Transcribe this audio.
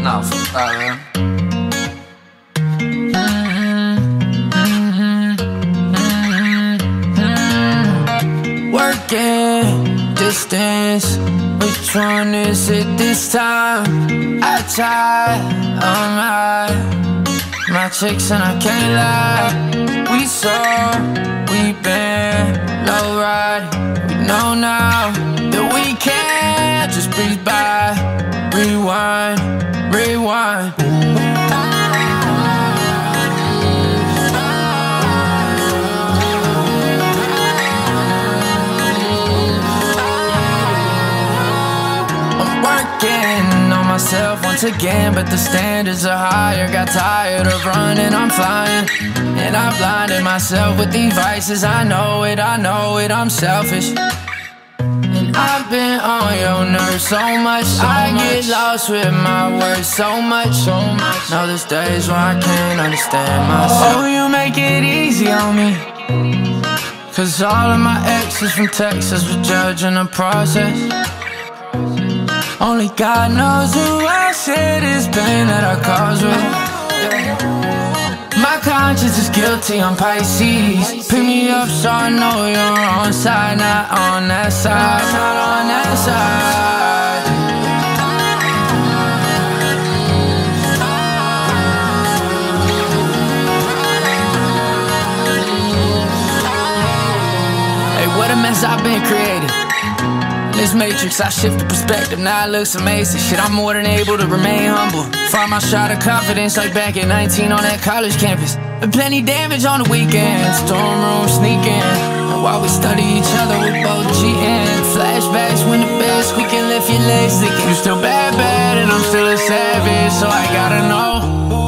Nah, fuck that, man. Working distance, which one is it this time? I tried, my chicks and I can't lie. We saw, we been low ride. We know now that we can't just breeze by. Rewind, rewind. Working on myself once again, but the standards are higher. Got tired of running, I'm flying, and I blinded myself with these vices. I know it, I'm selfish, and I've been on your nerves so much. I get lost with my words so much. Now there's days where I can't understand myself. Oh, you make it easy on me, 'cause all of my exes from Texas were judging the process. Only God knows who I share this pain that I caused with. My conscience is guilty, I'm Pisces. Pick me up so I know you're on side, not on that side, not on that side. Hey, what a mess I've been creating. This matrix, I shift the perspective, now it looks amazing. Shit, I'm more than able to remain humble. Find my shot of confidence like back at 19 on that college campus. But plenty damage on the weekends, storm room sneaking. And while we study each other, we both cheating. Flashbacks when the bed squeaking, lift your legs leaking. You still bad, and I'm still a savage, so I gotta know